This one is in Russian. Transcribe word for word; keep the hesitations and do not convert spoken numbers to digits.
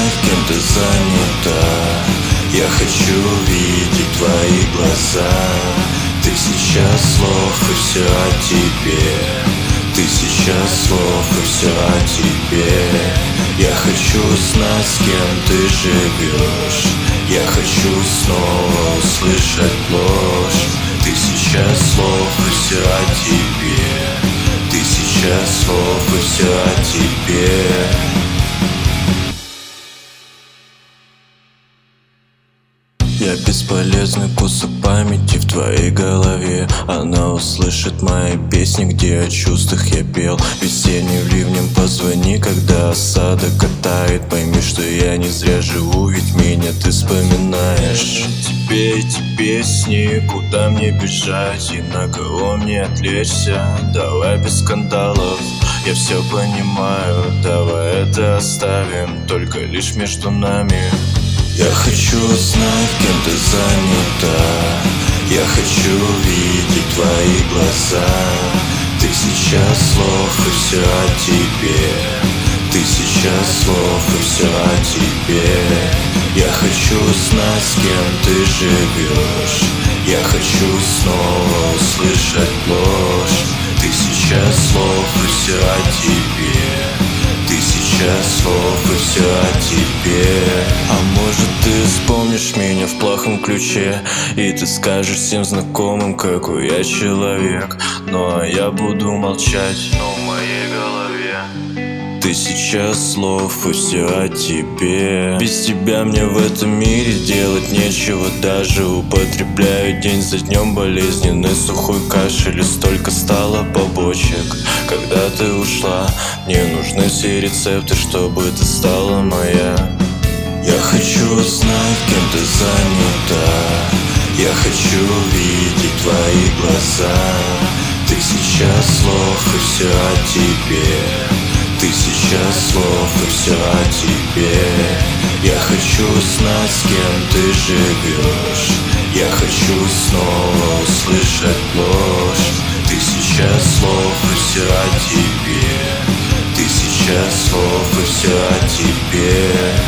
знать, кем ты занята. Я хочу видеть твои глаза. Тысяча слов и все о тебе. Тысяча слов и все о тебе. Я хочу знать, с кем ты живешь. Я хочу снова услышать ложь. Тысяча слов и все о тебе. Тысяча слов и все о тебе. Я бесполезный кусок памяти в твоей голове. Она услышит мои песни, где о чувствах я пел. Весенним ливнем позвони, когда осадок катает. Пойми, что я не зря живу, ведь меня ты вспоминаешь. Тебе эти песни, куда мне бежать и на кого мне отвлечься? Давай без скандалов, я все понимаю. Давай это оставим, только лишь между нами. Я хочу знать, кем ты занята. Я хочу видеть твои глаза. Тысяча слов и все о тебе. Тысяча слов и все о тебе. Я хочу знать, с кем ты живешь. Я хочу снова услышать ложь. Тысяча слов и все о тебе. Тысяча слов и все о тебе. А может ты вспомнишь меня в плохом ключе, и ты скажешь всем знакомым, какой я человек. Ну а я буду молчать, но в моей голове тысяча слов и все о тебе. Без тебя мне в этом мире делать нечего. Даже употребляю день за днем болезненный сухой кашель. И столько стало побочек, когда ты ушла. Мне нужны все рецепты, чтобы ты стала моя. Я хочу знать, кем ты занята. Я хочу видеть твои глаза. Тысяча слов и все о тебе. Тысяча слов и все о тебе. Я хочу знать, с кем ты живешь. Я хочу снова услышать ложь. Тысяча слов и все о тебе. Тысяча слов и все о тебе.